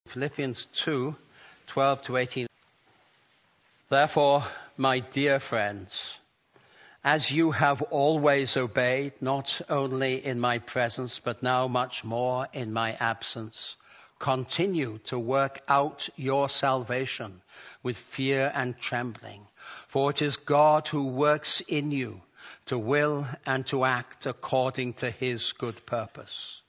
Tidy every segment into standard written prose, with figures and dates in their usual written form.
Philippians 2:12 to 18. Therefore, my dear friends, as you have always obeyed, not only in my presence, but now much more in my absence, continue to work out your salvation with fear and trembling. For it is God who works in you to will and to act according to his good purpose.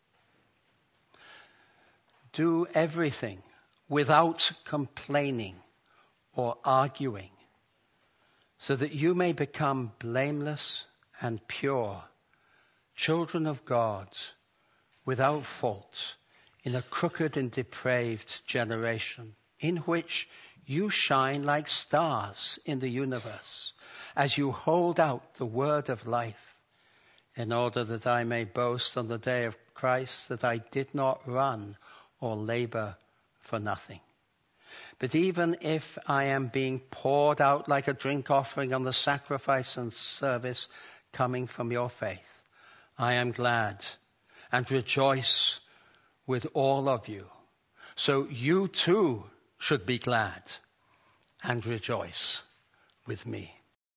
Do everything without complaining or arguing, so that you may become blameless and pure, children of God, without fault, in a crooked and depraved generation, in which you shine like stars in the universe, as you hold out the word of life, in order that I may boast on the day of Christ that I did not run or labor for nothing. But even if I am being poured out like a drink offering on the sacrifice and service coming from your faith, I am glad and rejoice with all of you. So you too should be glad and rejoice with me.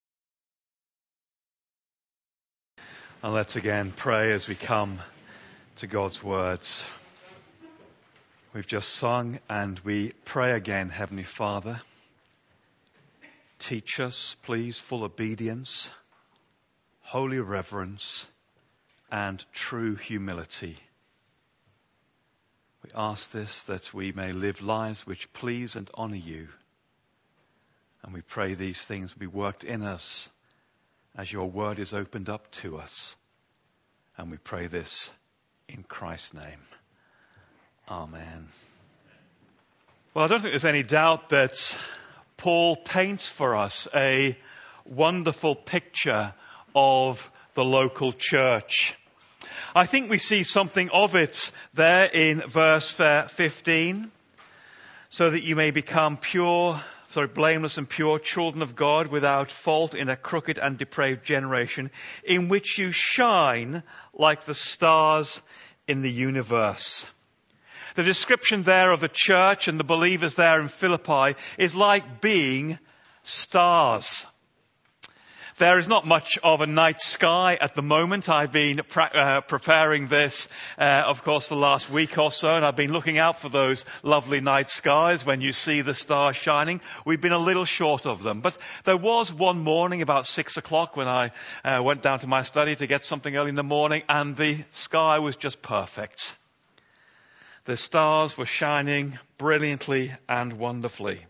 And let's again pray as we come to God's words. We've just sung and we pray again, Heavenly Father. Teach us, please, full obedience, holy reverence, and true humility. We ask this that we may live lives which please and honor you. And we pray these things be worked in us as your word is opened up to us. And we pray this in Christ's name. Amen. Well, I don't think there's any doubt that Paul paints for us a wonderful picture of the local church. I think we see something of it there in verse 15. So that you may become blameless and pure, children of God, without fault in a crooked and depraved generation, in which you shine like the stars in the universe. The description there of the church and the believers there in Philippi is like being stars. There is not much of a night sky at the moment. I've been preparing this, of course, the last week or so, and I've been looking out for those lovely night skies when you see the stars shining. We've been a little short of them. But there was one morning about 6 o'clock when I went down to my study to get something early in the morning, and the sky was just perfect. The stars were shining brilliantly and wonderfully.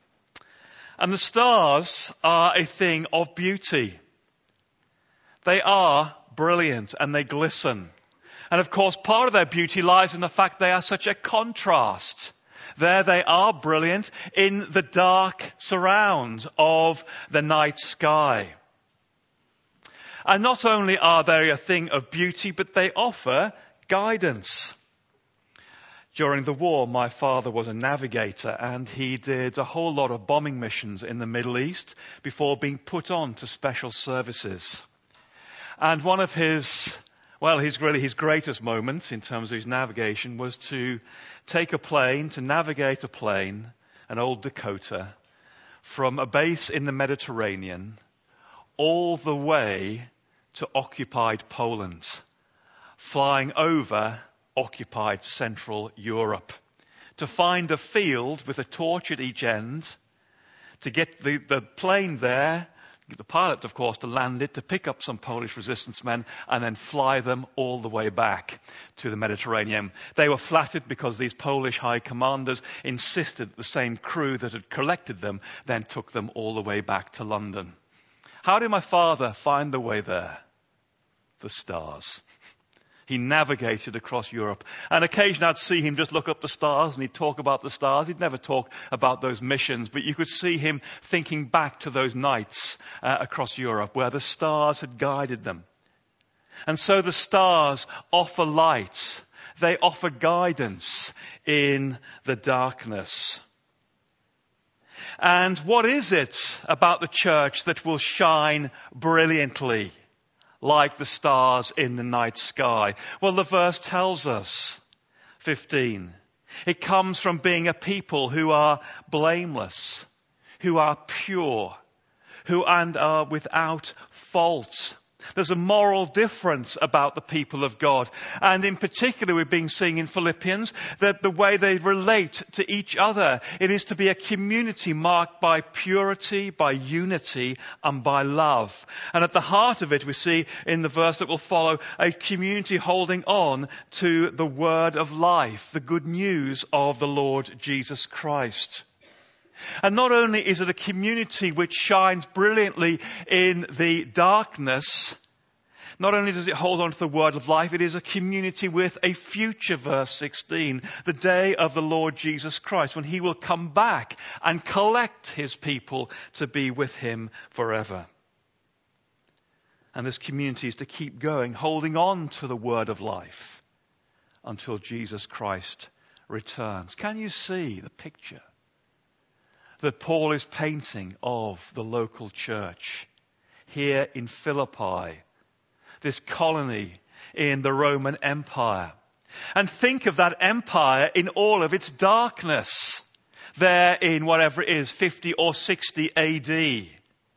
And the stars are a thing of beauty. They are brilliant and they glisten. And of course, part of their beauty lies in the fact they are such a contrast. There they are brilliant in the dark surround of the night sky. And not only are they a thing of beauty, but they offer guidance. During the war, my father was a navigator and he did a whole lot of bombing missions in the Middle East before being put on to special services. And one of his greatest moments in terms of his navigation was to navigate a plane, an old Dakota, from a base in the Mediterranean all the way to occupied Poland, flying over occupied Central Europe, to find a field with a torch at each end, to get the plane there, get the pilot, of course, to land it, to pick up some Polish resistance men, and then fly them all the way back to the Mediterranean. They were flattered because these Polish high commanders insisted the same crew that had collected them then took them all the way back to London. How did my father find the way there? The stars. He navigated across Europe. And occasionally I'd see him just look up the stars and he'd talk about the stars. He'd never talk about those missions, but you could see him thinking back to those nights across Europe where the stars had guided them. And so the stars offer light. They offer guidance in the darkness. And what is it about the church that will shine brilliantly like the stars in the night sky? Well, the verse tells us, 15, It comes from being a people who are blameless, who are pure, who are without fault. There's a moral difference about the people of God. And in particular, we've been seeing in Philippians that the way they relate to each other, it is to be a community marked by purity, by unity, and by love. And at the heart of it, we see in the verse that will follow, a community holding on to the word of life, the good news of the Lord Jesus Christ. And not only is it a community which shines brilliantly in the darkness, not only does it hold on to the word of life, it is a community with a future, verse 16, the day of the Lord Jesus Christ, when he will come back and collect his people to be with him forever. And this community is to keep going, holding on to the word of life until Jesus Christ returns. Can you see the picture that Paul is painting of the local church here in Philippi, this colony in the Roman Empire? And think of that empire in all of its darkness there in whatever it is, 50 or 60 AD.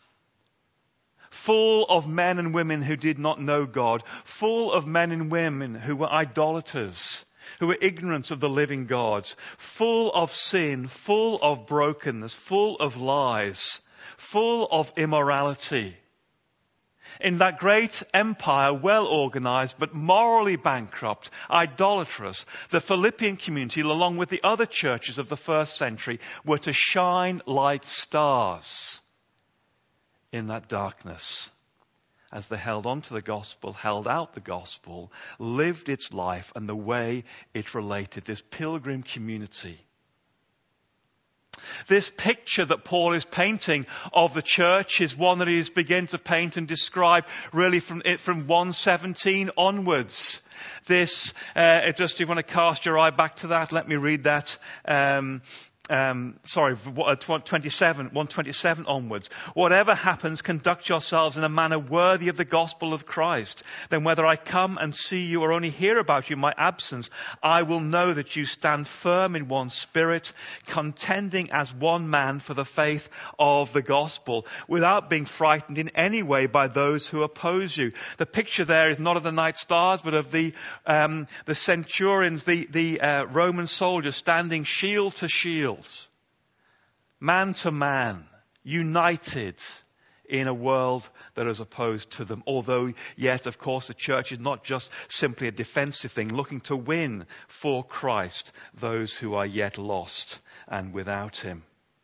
Full of men and women who did not know God, full of men and women who were idolaters, who were ignorant of the living God, full of sin, full of brokenness, full of lies, full of immorality. In that great empire, well organized, but morally bankrupt, idolatrous, the Philippian community, along with the other churches of the first century, were to shine like stars in that darkness, as they held on to the gospel, held out the gospel, lived its life and the way it related, this pilgrim community. This picture that Paul is painting of the church is one that he has begun to paint and describe really from 1:17 onwards. This, just if you want to cast your eye back to that, let me read that. 127 onwards. Whatever happens, conduct yourselves in a manner worthy of the gospel of Christ. Then whether I come and see you or only hear about you in my absence, I will know that you stand firm in one spirit, contending as one man for the faith of the gospel, without being frightened in any way by those who oppose you. The picture there is not of the night stars, but of the centurions, the Roman soldiers standing shield to shield, man to man, united in a world that is opposed to them. Although yet, of course, the church is not just simply a defensive thing, looking to win for Christ those who are yet lost and without him.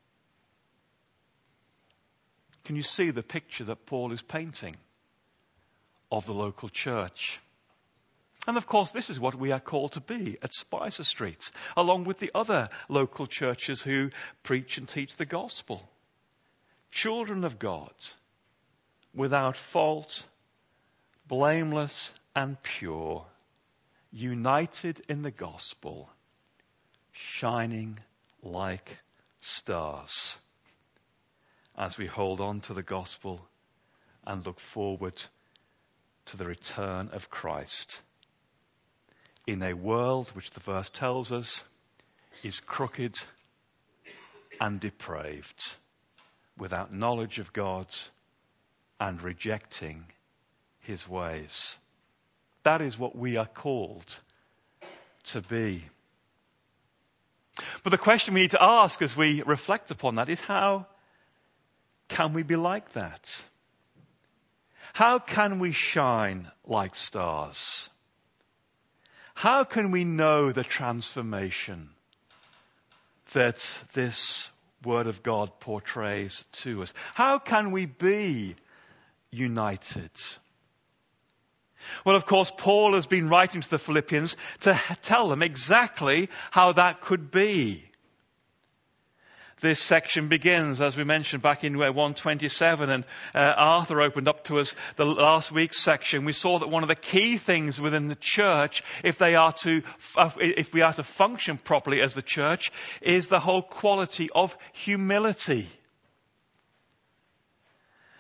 Can you see the picture that Paul is painting of the local church? And of course, this is what we are called to be at Spicer Street, along with the other local churches who preach and teach the gospel. Children of God, without fault, blameless and pure, united in the gospel, shining like stars, as we hold on to the gospel and look forward to the return of Christ, in a world which the verse tells us is crooked and depraved, without knowledge of God and rejecting his ways. That is what we are called to be. But the question we need to ask as we reflect upon that is, how can we be like that? How can we shine like stars? How can we know the transformation that this Word of God portrays to us? How can we be united? Well, of course, Paul has been writing to the Philippians to tell them exactly how that could be. This section begins, as we mentioned, back in 127, and Arthur opened up to us the last week's section. We saw that one of the key things within the church, if we are to function properly as the church, is the whole quality of humility.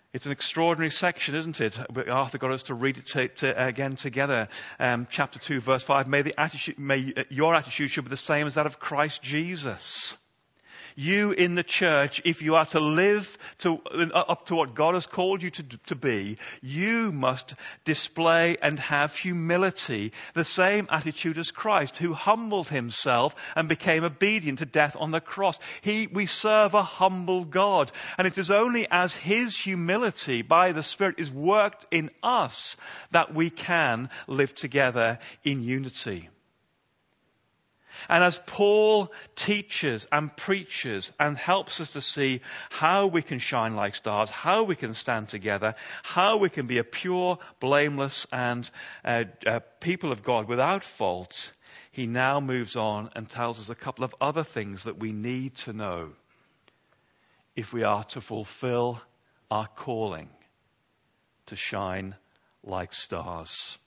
It's an extraordinary section, isn't it? Arthur got us to read it again together. Chapter 2, verse 5. May your attitude should be the same as that of Christ Jesus. You in the church, if you are to live up to what God has called you to be, you must display and have humility, the same attitude as Christ, who humbled himself and became obedient to death on the cross. We serve a humble God, and it is only as his humility by the Spirit is worked in us that we can live together in unity. And as Paul teaches and preaches and helps us to see how we can shine like stars, how we can stand together, how we can be a pure, blameless and people of God without fault, he now moves on and tells us a couple of other things that we need to know if we are to fulfill our calling to shine like stars.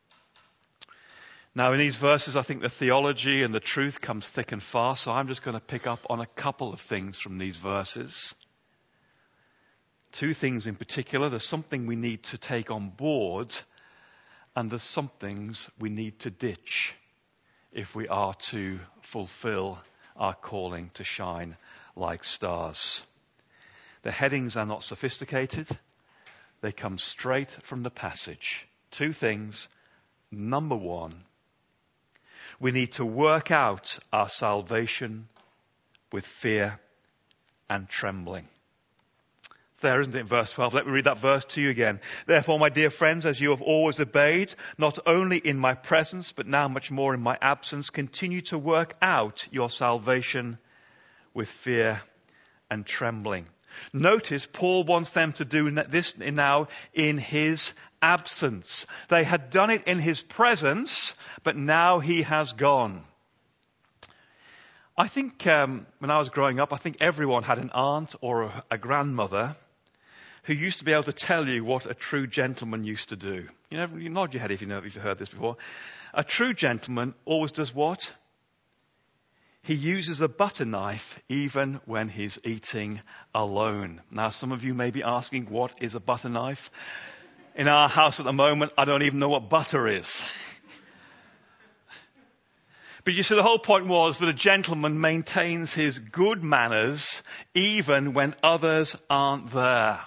Now, in these verses, I think the theology and the truth comes thick and fast, so I'm just going to pick up on a couple of things from these verses. Two things in particular. There's something we need to take on board, and there's some things we need to ditch if we are to fulfill our calling to shine like stars. The headings are not sophisticated. They come straight from the passage. Two things. Number one, we need to work out our salvation with fear and trembling. There, isn't it, in verse 12? Let me read that verse to you again. Therefore, my dear friends, as you have always obeyed, not only in my presence, but now much more in my absence, continue to work out your salvation with fear and trembling. Notice Paul wants them to do this now in his absence. They had done it in his presence, but now he has gone. I think when I was growing up, I think everyone had an aunt or a grandmother who used to be able to tell you what a true gentleman used to do. You nod your head if you've heard this before. A true gentleman always does what? He uses a butter knife even when he's eating alone. Now, some of you may be asking, what is a butter knife? In our house at the moment, I don't even know what butter is. But you see, the whole point was that a gentleman maintains his good manners even when others aren't there.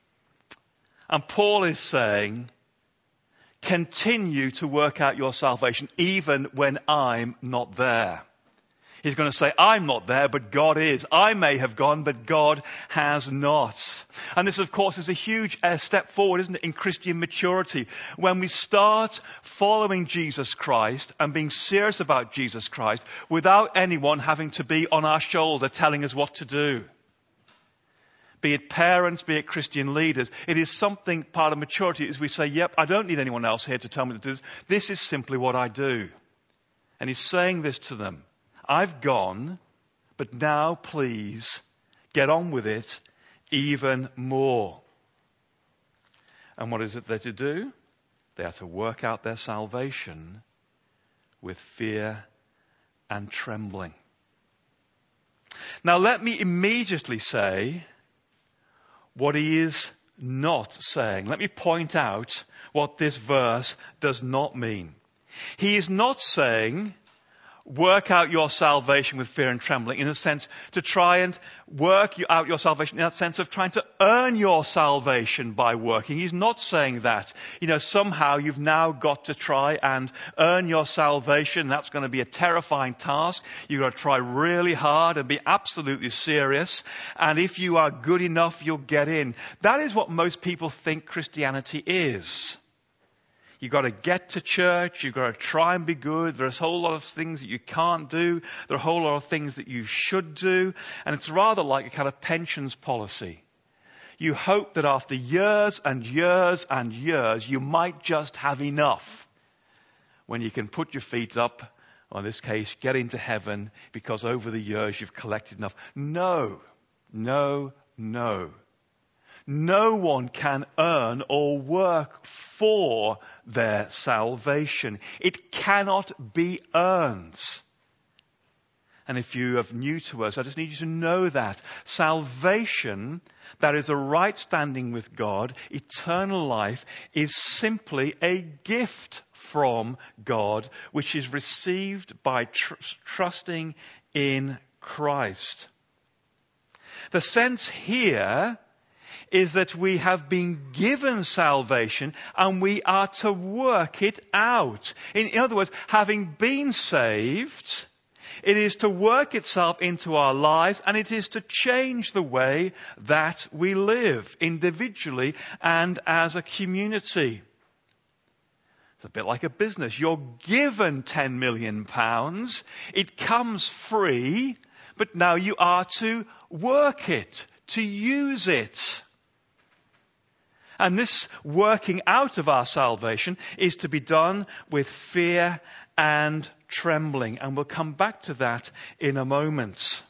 And Paul is saying, continue to work out your salvation even when I'm not there. He's going to say, I'm not there, but God is. I may have gone, but God has not. And this, of course, is a huge step forward, isn't it, in Christian maturity. When we start following Jesus Christ and being serious about Jesus Christ without anyone having to be on our shoulder telling us what to do. Be it parents, be it Christian leaders. It is something, part of maturity, is we say, yep, I don't need anyone else here to tell me to do this. This is simply what I do. And he's saying this to them. I've gone, but now please get on with it even more. And what is it they're to do? They are to work out their salvation with fear and trembling. Now let me immediately say what he is not saying. Let me point out what this verse does not mean. He is not saying, work out your salvation with fear and trembling, in a sense to try and work out your salvation in that sense of trying to earn your salvation by working. He's not saying that. Somehow you've now got to try and earn your salvation. That's going to be a terrifying task. You've got to try really hard and be absolutely serious. And if you are good enough, you'll get in. That is what most people think Christianity is. You've got to get to church. You've got to try and be good. There's a whole lot of things that you can't do. There are a whole lot of things that you should do. And it's rather like a kind of pensions policy. You hope that after years and years and years, you might just have enough when you can put your feet up, or in this case, get into heaven because over the years you've collected enough. No. No one can earn or work for their salvation. It cannot be earned. And if you are new to us, I just need you to know that. Salvation, that is a right standing with God, eternal life, is simply a gift from God, which is received by trusting in Christ. The sense here is that we have been given salvation and we are to work it out. In other words, having been saved, it is to work itself into our lives, and it is to change the way that we live individually and as a community. It's a bit like a business. You're given £10 million. It comes free, but now you are to work it, to use it. And this working out of our salvation is to be done with fear and trembling. And we'll come back to that in a moment.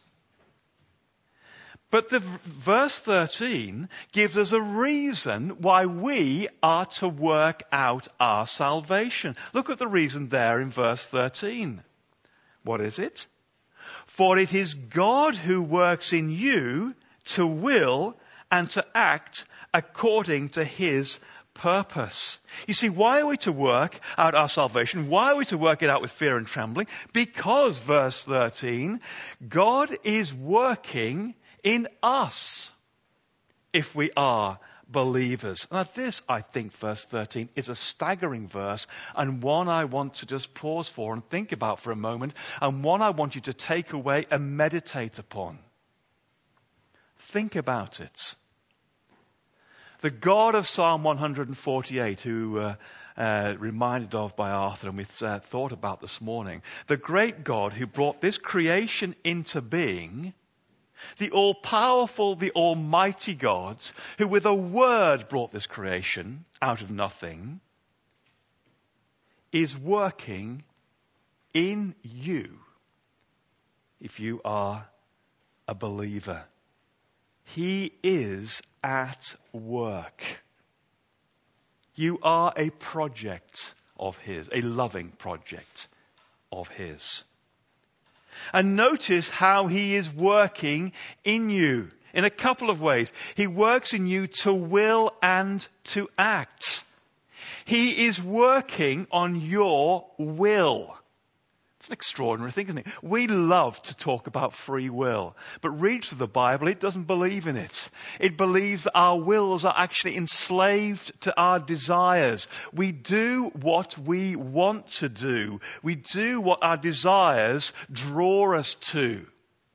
But the verse 13 gives us a reason why we are to work out our salvation. Look at the reason there in verse 13. What is it? For it is God who works in you to will and to act according to his purpose. You see, why are we to work out our salvation? Why are we to work it out with fear and trembling? Because, verse 13, God is working in us if we are believers. Now this, I think, verse 13 is a staggering verse, and one I want to just pause for and think about for a moment, and one I want you to take away and meditate upon. Think about it. The God of Psalm 148, who reminded of by Arthur and we thought about this morning, the great God who brought this creation into being, the all-powerful, the almighty God, who with a word brought this creation out of nothing, is working in you if you are a believer. He is at work. You are a project of his, a loving project of his. And notice how he is working in you in a couple of ways. He works in you to will and to act. He is working on your will. It's an extraordinary thing, isn't it? We love to talk about free will, but read through the Bible, it doesn't believe in it. It believes that our wills are actually enslaved to our desires. We do what we want to do. We do what our desires draw us to.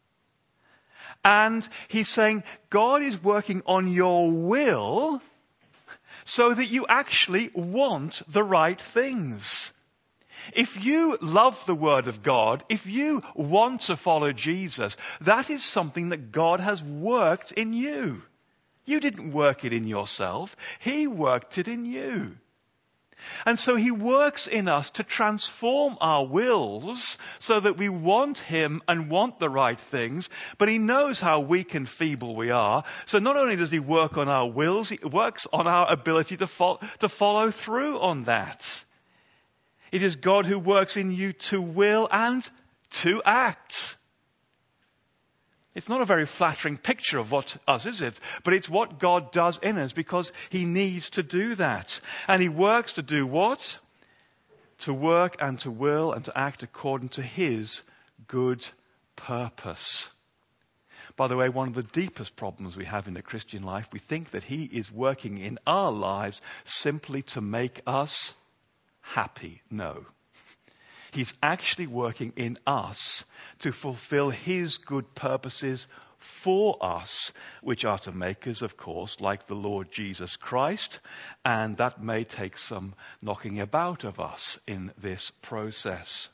And he's saying, God is working on your will so that you actually want the right things. If you love the Word of God, if you want to follow Jesus, that is something that God has worked in you. You didn't work it in yourself. He worked it in you. And so he works in us to transform our wills so that we want him and want the right things, but he knows how weak and feeble we are. So not only does he work on our wills, he works on our ability to follow through on that. It is God who works in you to will and to act. It's not a very flattering picture of us, is it? But it's what God does in us because he needs to do that. And he works to do what? To work and to will and to act according to his good purpose. By the way, one of the deepest problems we have in the Christian life, we think that he is working in our lives simply to make us happy. No. He's actually working in us to fulfill his good purposes for us, which are to make us, of course, like the Lord Jesus Christ. And that may take some knocking about of us in this process.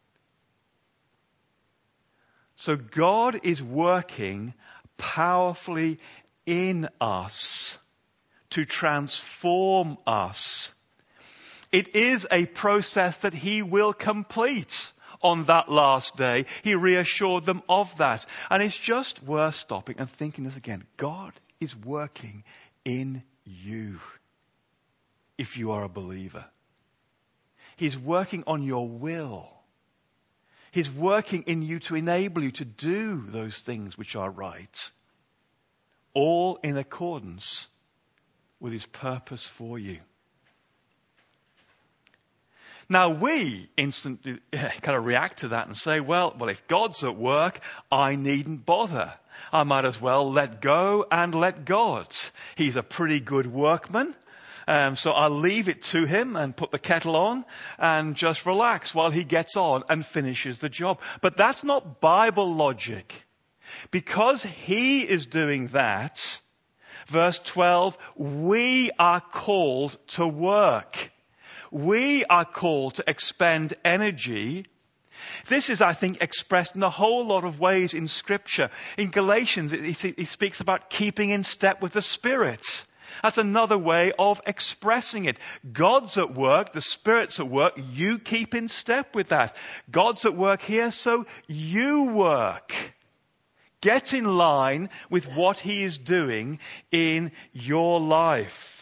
So God is working powerfully in us to transform us. It is a process that he will complete on that last day. He reassured them of that. And it's just worth stopping and thinking this again. God is working in you if you are a believer. He's working on your will. He's working in you to enable you to do those things which are right, all in accordance with his purpose for you. Now we instantly kind of react to that and say, well, if God's at work, I needn't bother. I might as well let go and let God. He's a pretty good workman. So I'll leave it to him and put the kettle on and just relax while he gets on and finishes the job. But that's not Bible logic. Because he is doing that, verse 12, we are called to work. We are called to expend energy. This is, I think, expressed in a whole lot of ways in Scripture. In Galatians, he speaks about keeping in step with the Spirit. That's another way of expressing it. God's at work, the Spirit's at work, you keep in step with that. God's at work here, so you work. Get in line with what he is doing in your life.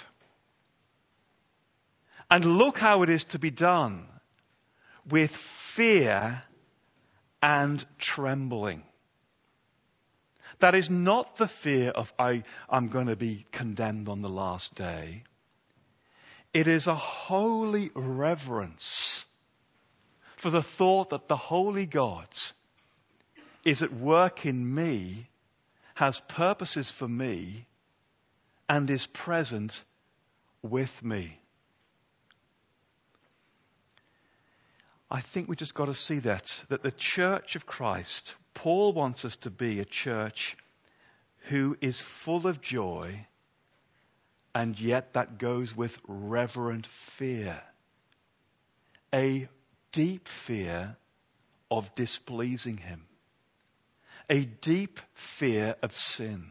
And look how it is to be done, with fear and trembling. That is not the fear of I'm going to be condemned on the last day. It is a holy reverence for the thought that the Holy God is at work in me, has purposes for me, and is present with me. I think we just got to see that the church of Christ, Paul wants us to be a church who is full of joy, and yet that goes with reverent fear. A deep fear of displeasing him. A deep fear of sin.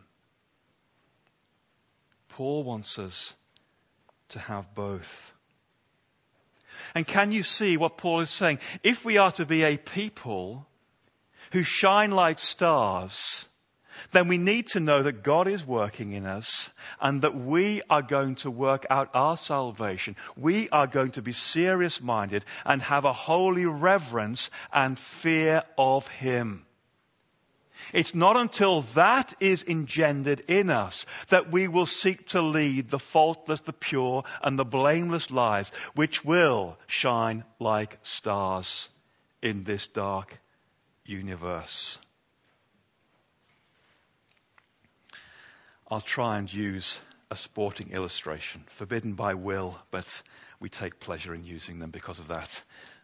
Paul wants us to have both. And can you see what Paul is saying? If we are to be a people who shine like stars, then we need to know that God is working in us and that we are going to work out our salvation. We are going to be serious-minded and have a holy reverence and fear of him. It's not until that is engendered in us that we will seek to lead the faultless, the pure, and the blameless lives which will shine like stars in this dark universe. I'll try and use a sporting illustration, forbidden by Will, but we take pleasure in using them because of that.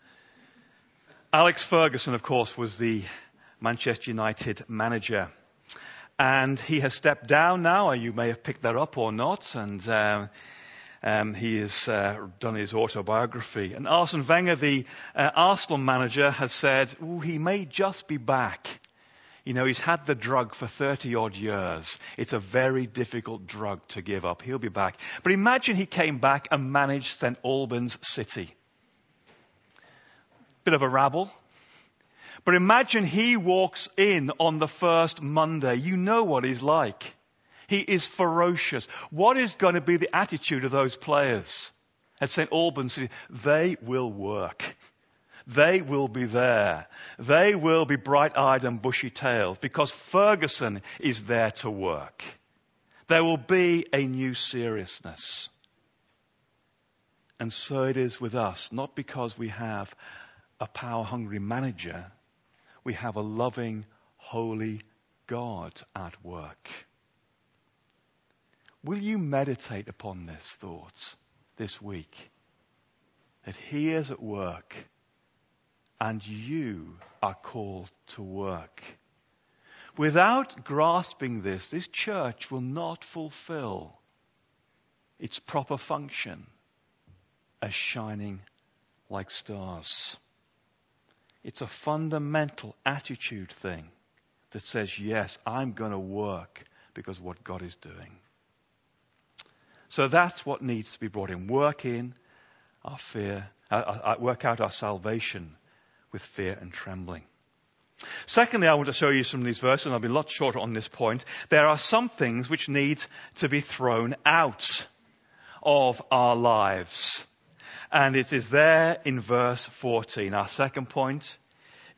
Alex Ferguson, of course, was the Manchester United manager. And he has stepped down now. You may have picked that up or not. And he has done his autobiography. And Arsene Wenger, the Arsenal manager, has said, he may just be back. You know, he's had the drug for 30-odd years. It's a very difficult drug to give up. He'll be back. But imagine he came back and managed St. Albans City. Bit of a rabble. But imagine he walks in on the first Monday. You know what he's like. He is ferocious. What is going to be the attitude of those players at St. Albans City? They will work. They will be there. They will be bright-eyed and bushy-tailed because Ferguson is there to work. There will be a new seriousness. And so it is with us, not because we have a power-hungry manager. We have a loving, holy God at work. Will you meditate upon this thought this week? That he is at work and you are called to work. Without grasping this church will not fulfill its proper function as shining like stars. It's a fundamental attitude thing that says, yes, I'm going to work because of what God is doing. So that's what needs to be brought in. Work in our fear, work out our salvation with fear and trembling. Secondly, I want to show you some of these verses, and I'll be a lot shorter on this point. There are some things which need to be thrown out of our lives. And it is there in verse 14. Our second point,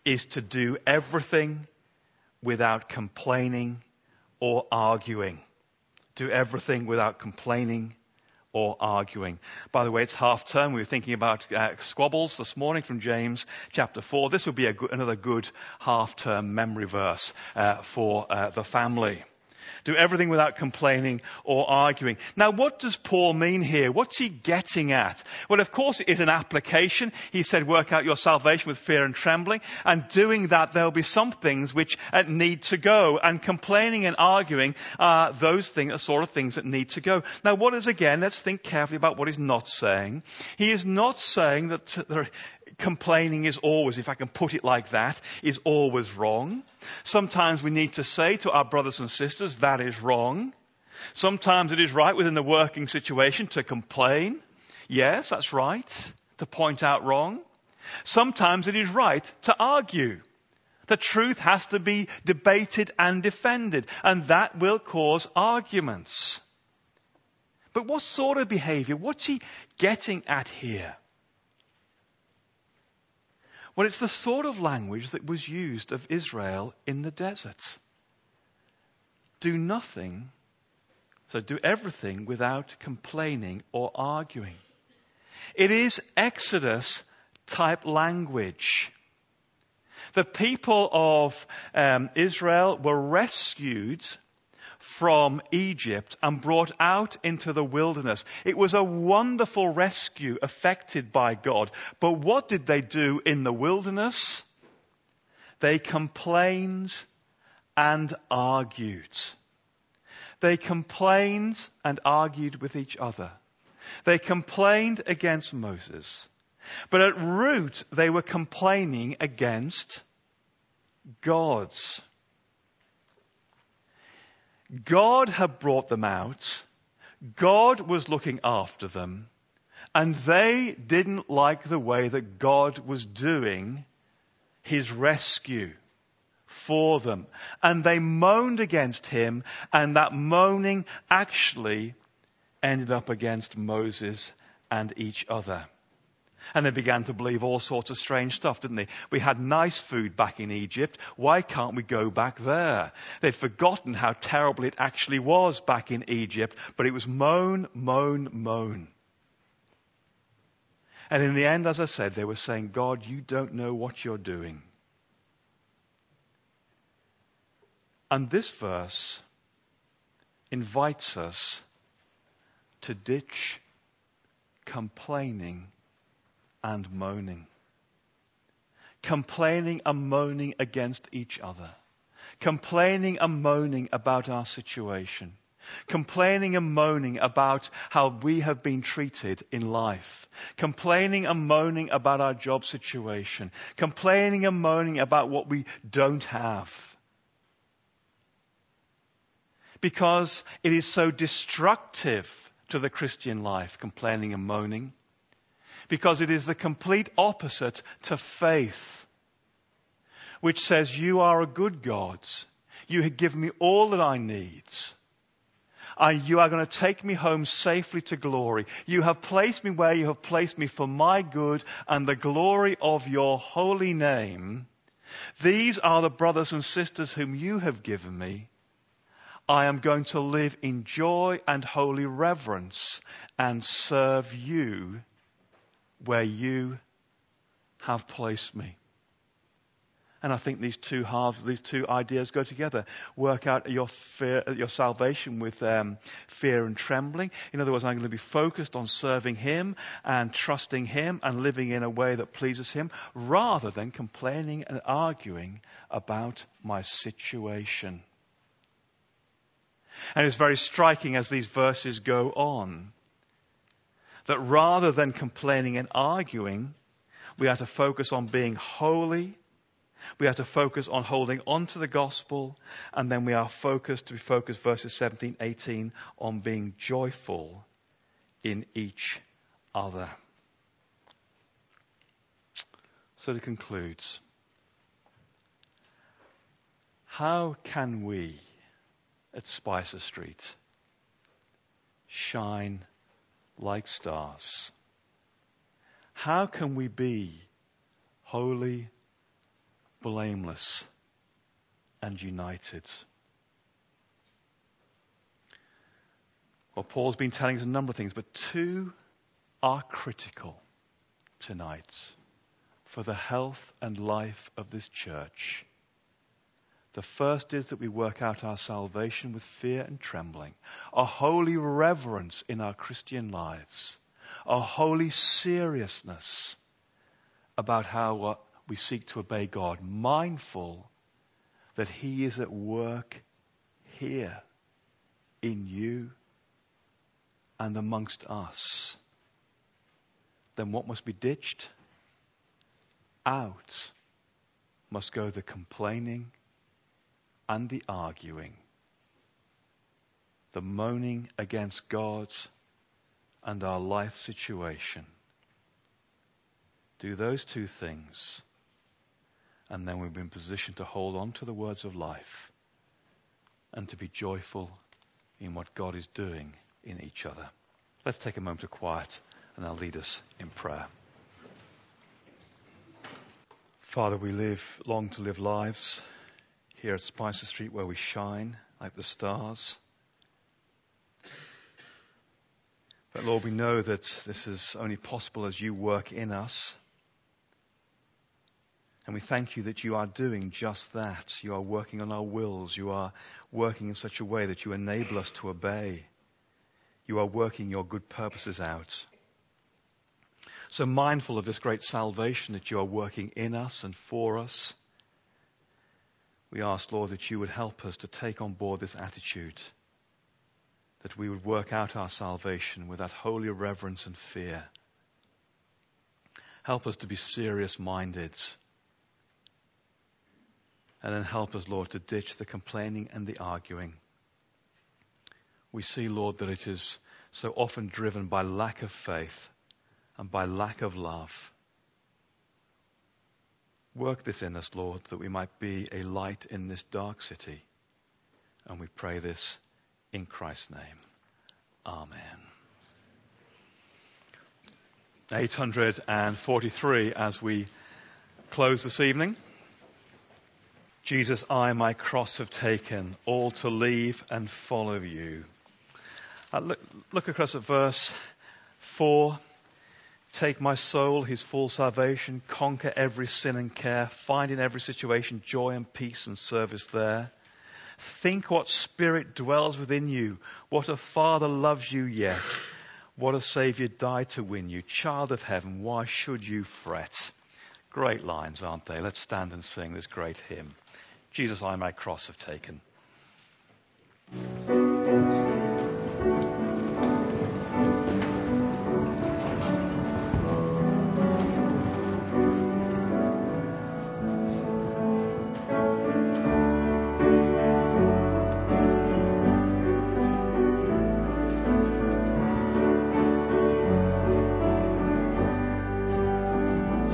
is to do everything without complaining or arguing. Do everything without complaining or arguing. By the way, it's half term. We were thinking about squabbles this morning from James chapter 4. This would be another good half term memory verse for the family. Do everything without complaining or arguing. Now, what does Paul mean here? What's he getting at? Well, of course, it is an application. He said, work out your salvation with fear and trembling. And doing that, there'll be some things which need to go. And complaining and arguing are those things, are sort of things that need to go. Now, what is, again, let's think carefully about what he's not saying. He is not saying that complaining is always, if I can put it like that, is always wrong. Sometimes we need to say to our brothers and sisters, that is wrong. Sometimes it is right within the working situation to complain. Yes, that's right. To point out wrong. Sometimes it is right to argue. The truth has to be debated and defended, and that will cause arguments. But what sort of behavior? What's he getting at here? Well, it's the sort of language that was used of Israel in the desert. Do nothing, so do everything without complaining or arguing. It is Exodus type language. The people of Israel were rescued from Egypt and brought out into the wilderness. It was a wonderful rescue effected by God. But what did they do in the wilderness? They complained and argued. They complained and argued with each other. They complained against Moses. But at root, they were complaining against God. God had brought them out. God was looking after them. And they didn't like the way that God was doing his rescue for them. And they moaned against him, and that moaning actually ended up against Moses and each other. And they began to believe all sorts of strange stuff, didn't they? We had nice food back in Egypt. Why can't we go back there? They'd forgotten how terrible it actually was back in Egypt, but it was moan, moan, moan. And in the end, as I said, they were saying, God, you don't know what you're doing. And this verse invites us to ditch complaining and moaning. Complaining and moaning against each other. Complaining and moaning about our situation. Complaining and moaning about how we have been treated in life. Complaining and moaning about our job situation. Complaining and moaning about what we don't have. Because it is so destructive to the Christian life, complaining and moaning. Because it is the complete opposite to faith, which says, you are a good God. You have given me all that I need. You are going to take me home safely to glory. You have placed me where you have placed me for my good and the glory of your holy name. These are the brothers and sisters whom you have given me. I am going to live in joy and holy reverence and serve you where you have placed me. And I think these two halves, these two ideas go together. Work out your salvation with fear and trembling. In other words, I'm going to be focused on serving him and trusting him and living in a way that pleases him, rather than complaining and arguing about my situation. And it's very striking as these verses go on, that rather than complaining and arguing, we are to focus on being holy. We are to focus on holding on to the gospel. And then we are focused, verses 17, 18, on being joyful in each other. So to conclude, how can we at Spicer Street shine like stars? How can we be holy, blameless and united. Well, Paul's been telling us a number of things, but two are critical tonight for the health and life of this church. The first is that we work out our salvation with fear and trembling, a holy reverence in our Christian lives, a holy seriousness about how we seek to obey God, mindful that He is at work here in you and amongst us. Then what must be ditched? Out must go the complaining and the arguing, the moaning against God and our life situation. Do those two things, and then we'll be in position to hold on to the words of life and to be joyful in what God is doing in each other. Let's take a moment of quiet, and I'll lead us in prayer. Father, we long to live lives here at Spicer Street where we shine like the stars. But Lord, we know that this is only possible as you work in us. And we thank you that you are doing just that. You are working on our wills. You are working in such a way that you enable us to obey. You are working your good purposes out. So mindful of this great salvation that you are working in us and for us, we ask, Lord, that you would help us to take on board this attitude, that we would work out our salvation with that holy reverence and fear. Help us to be serious-minded. And then help us, Lord, to ditch the complaining and the arguing. We see, Lord, that it is so often driven by lack of faith and by lack of love. Work this in us, Lord, that we might be a light in this dark city. And we pray this in Christ's name. Amen. 843 as we close this evening. Jesus, I my cross have taken, all to leave and follow you. Look across at verse 4. Take my soul, his full salvation, conquer every sin and care, find in every situation joy and peace and service there. Think what spirit dwells within you, what a Father loves you yet, what a Saviour died to win you. Child of heaven, why should you fret? Great lines, aren't they? Let's stand and sing this great hymn. Jesus, I my cross have taken.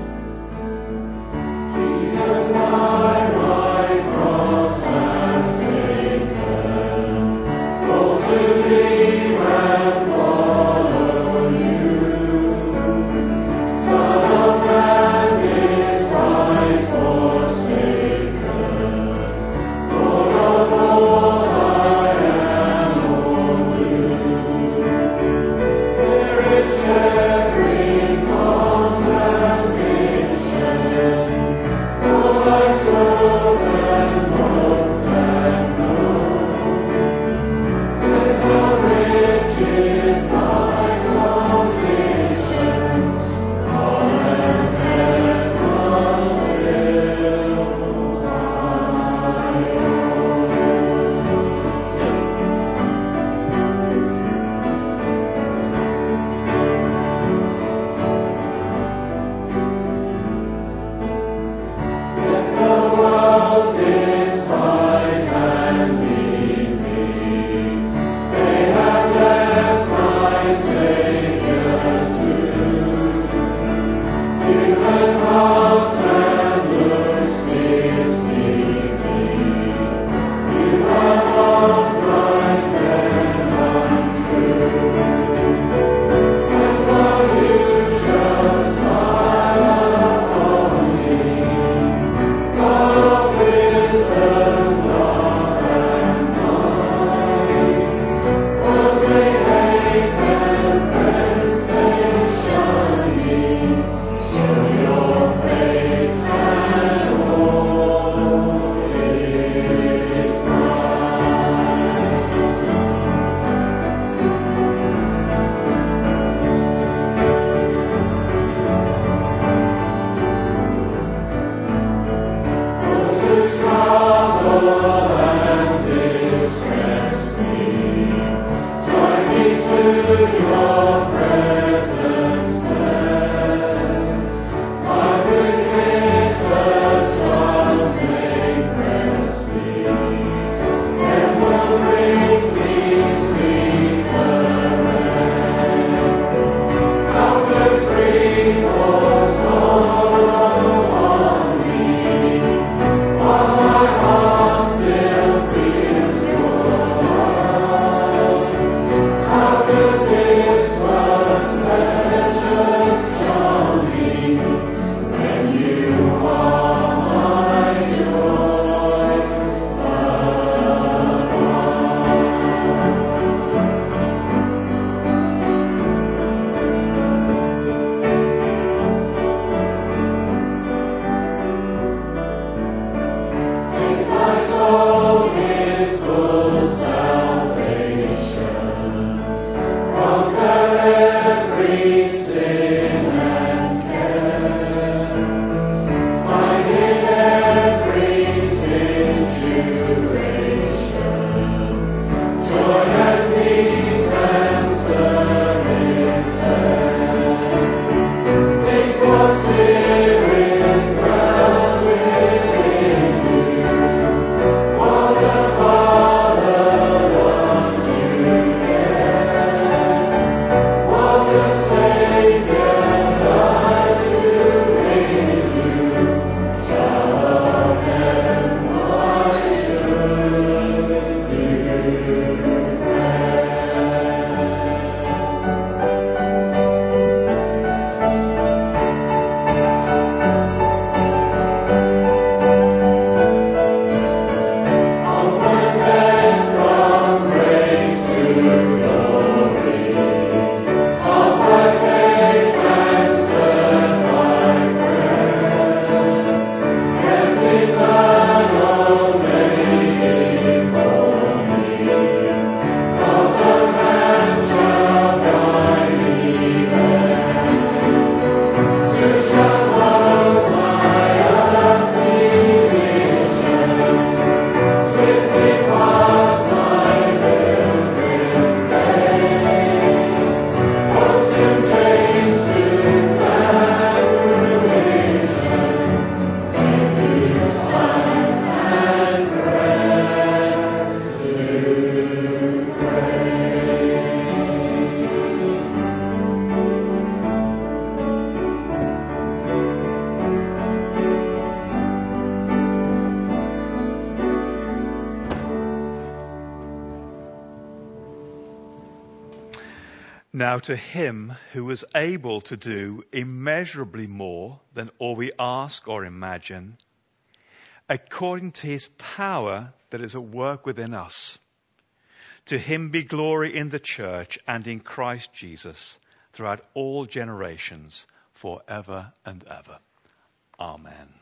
Jesus, I my cross have taken. Now to him who is able to do immeasurably more than all we ask or imagine, according to his power that is at work within us, to him be glory in the church and in Christ Jesus throughout all generations, forever and ever. Amen.